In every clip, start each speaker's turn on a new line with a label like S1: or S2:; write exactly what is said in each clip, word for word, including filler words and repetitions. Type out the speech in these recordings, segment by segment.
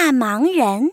S1: 大忙人。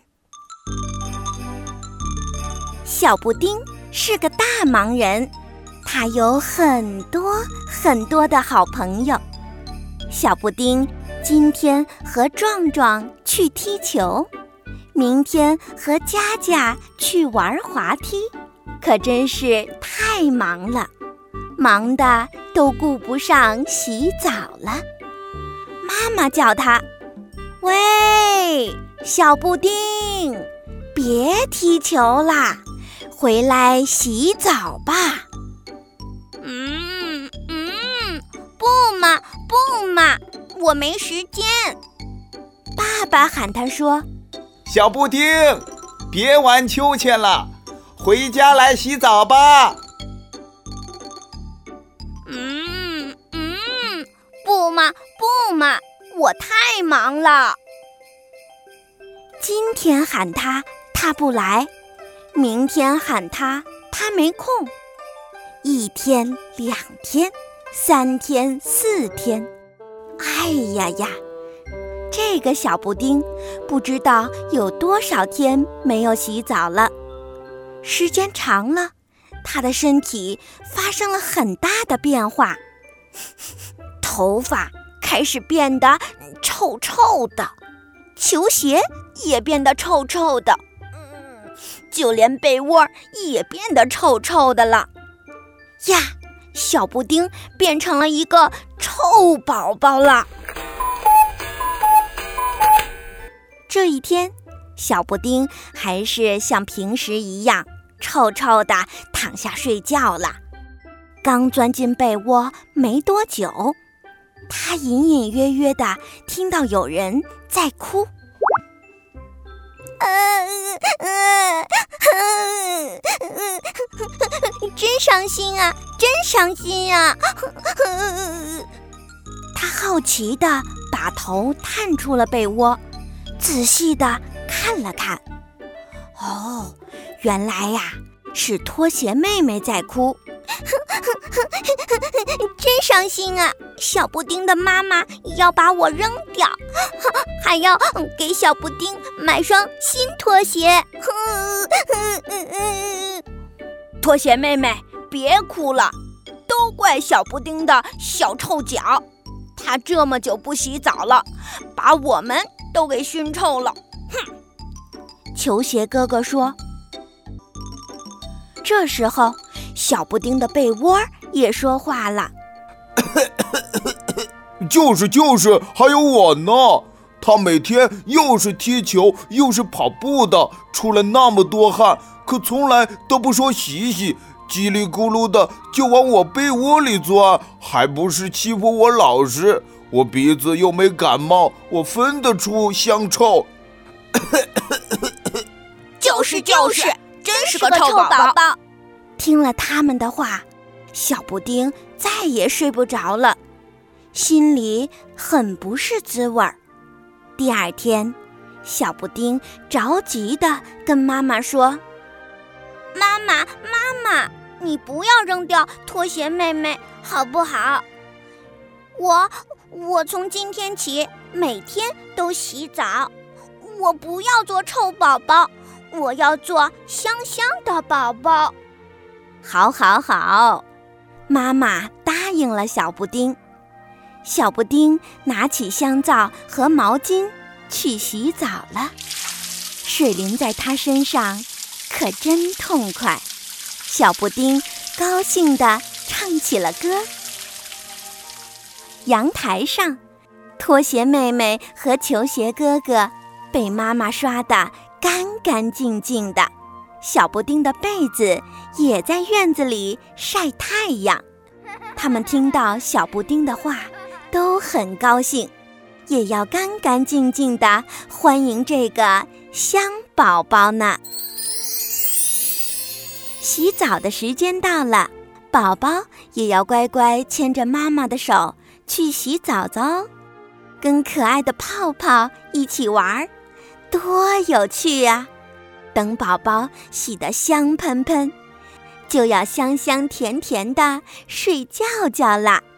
S1: 小布丁是个大忙人，他有很多很多的好朋友。小布丁今天和壮壮去踢球，明天和佳佳去玩滑梯，可真是太忙了，忙得都顾不上洗澡了。妈妈叫他：喂，小布丁，别踢球啦，回来洗澡吧。
S2: 嗯嗯，不嘛不嘛，我没时间。
S1: 爸爸喊他说：
S3: 小布丁，别玩秋千了，回家来洗澡吧。
S2: 嗯嗯，不嘛不嘛，我太忙了。
S1: 今天喊他，他不来；明天喊他，他没空。一天、两天、三天、四天，哎呀呀！这个小布丁不知道有多少天没有洗澡了。时间长了，他的身体发生了很大的变化，头发开始变得臭臭的，球鞋也变得臭臭的，就连被窝也变得臭臭的了。呀，小布丁变成了一个臭宝宝了。这一天，小布丁还是像平时一样臭臭地躺下睡觉了。刚钻进被窝没多久，他隐隐约约地听到有人在哭。
S2: 真伤心啊，真伤心啊！
S1: 他好奇地把头探出了被窝，仔细地看了看。哦，原来呀，是拖鞋妹妹在哭。
S2: 真伤心啊！小布丁的妈妈要把我扔掉，还要给小布丁买双新拖鞋。
S1: 拖鞋妹妹，别哭了，都怪小布丁的小臭脚，他这么久不洗澡了，把我们都给熏臭了。哼！球鞋哥哥说。这时候，小布丁的被窝也说话了。
S3: 就是就是，还有我呢。他每天又是踢球又是跑步的，出了那么多汗，可从来都不说洗洗，叽里咕噜的就往我被窝里钻，还不是欺负我老实。我鼻子又没感冒，我分得出香臭。
S2: 就是就是，真是个臭宝宝。
S1: 听了他们的话，小布丁再也睡不着了，心里很不是滋味儿。第二天，小布丁着急地跟妈妈说：
S2: 妈妈妈妈，你不要扔掉拖鞋妹妹好不好？我我从今天起每天都洗澡，我不要做臭宝宝，我要做香香的宝宝。
S1: 好好好，妈妈答应了小布丁。小布丁拿起香皂和毛巾去洗澡了，水淋在他身上可真痛快。小布丁高兴地唱起了歌。阳台上，拖鞋妹妹和球鞋哥哥被妈妈刷得干干净净的，小布丁的被子也在院子里晒太阳。他们听到小布丁的话都很高兴，也要干干净净地欢迎这个香宝宝呢。洗澡的时间到了，宝宝也要乖乖牵着妈妈的手去洗澡哦，跟可爱的泡泡一起玩，多有趣啊！等宝宝洗得香喷喷，就要香香甜甜的睡觉觉啦。